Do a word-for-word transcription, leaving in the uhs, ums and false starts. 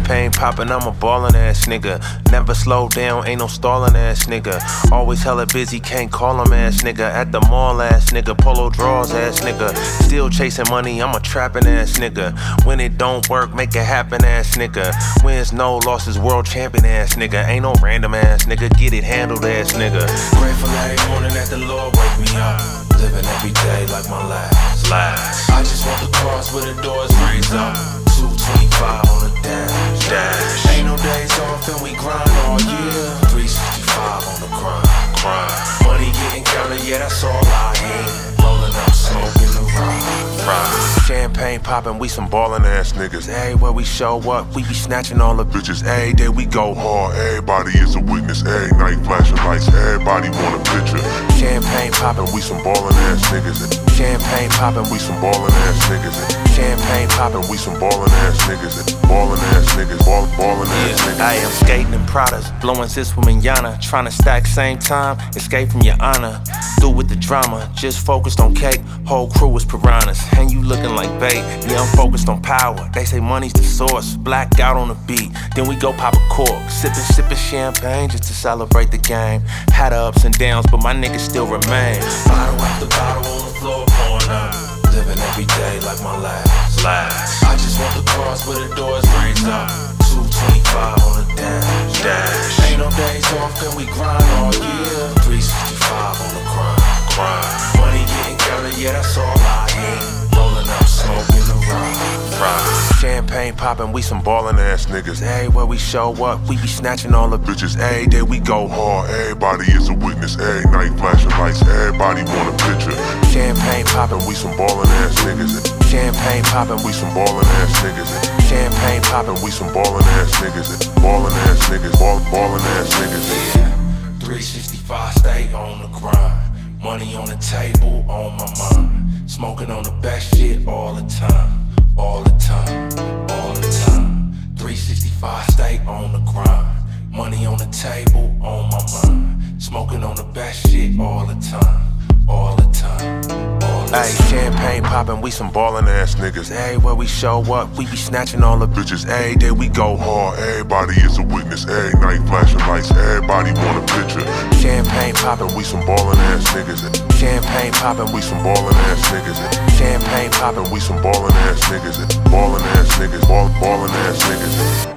Champagne poppin', I'm a ballin' ass nigga. Never slow down, ain't no stallin' ass nigga. Always hella busy, can't call him ass nigga. At the mall ass nigga, polo draws ass nigga. Still chasing money, I'm a trappin' ass nigga. When it don't work, make it happen ass nigga. Wins no losses, world champion ass nigga. Ain't no random ass nigga, get it handled ass nigga. Grateful every morning that the Lord wake me up. Living every day like my last. last. I just want the cross where the doors raise up. two twenty-five on the dash. dash. Ain't no days off and we grind all year. three sixty-five on the grind. grind. Money getting counted, yeah, that's all I hear. Rolling up, smoking the rock. rock. Champagne poppin', we some ballin' ass niggas. Everywhere we show up, we be snatching all the bitches. Every day we go hard, everybody is a witness. Every night flashing lights, everybody want a picture. Champagne poppin', we some ballin' ass niggas. Champagne poppin', we some ballin' ass niggas. Champagne poppin', we some ballin' ass niggas. Ballin' ass niggas, ball, ballin' ass niggas. I am skating in Pradas, blowing sis with manana. Tryna stack same time, escape from your honor. Through with the drama, just focused on cake. Whole crew is piranhas, and you looking like bait. Yeah, I'm focused on power. They say money's the source. Blacked out on the beat, then we go pop a cork. Sippin', sippin' champagne just to celebrate the game. Had her ups and downs, but my niggas still remain. Bottle after bottle on the floor, pouring up. Living every day like my last. last. I just want the cross where the doors raise up. two twenty-five on the dash. dash. Ain't no days off and we grind all year. three sixty-five on the grind. grind. Money getting counted, yeah, that's all I hear. Rolling up, smoking the rock. rock. Champagne poppin', we some ballin' ass niggas. Everywhere we show up, we be snatching all the bitches. Every day we go hard, everybody is a witness. Every night flashing lights, everybody want a picture. Champagne poppin', we some ballin' ass niggas. Champagne poppin', we some ballin' ass niggas. Champagne poppin', we some ballin' ass niggas. Ballin' ass niggas, ball, ballin' ass niggas. Yeah, three sixty-five, stay on the grind. Money on the table, on my mind. Smoking on the best shit all the time. All the time, all the time. three sixty-five, stay on the grind. Money on the table, on my mind. Smoking on the best shit all the time. All the time, all the time. Ayy, champagne poppin', we some ballin' ass niggas. Everywhere we show up, we be snatching all the bitches. Every day we go hard, everybody is a witness. Every night flashing lights, everybody want a picture. Champagne poppin', we some ballin' ass niggas. Champagne poppin', we some ballin' ass niggas. Champagne poppin', we some ballin' ass niggas. Ballin' ass niggas, ball, ballin' ass niggas.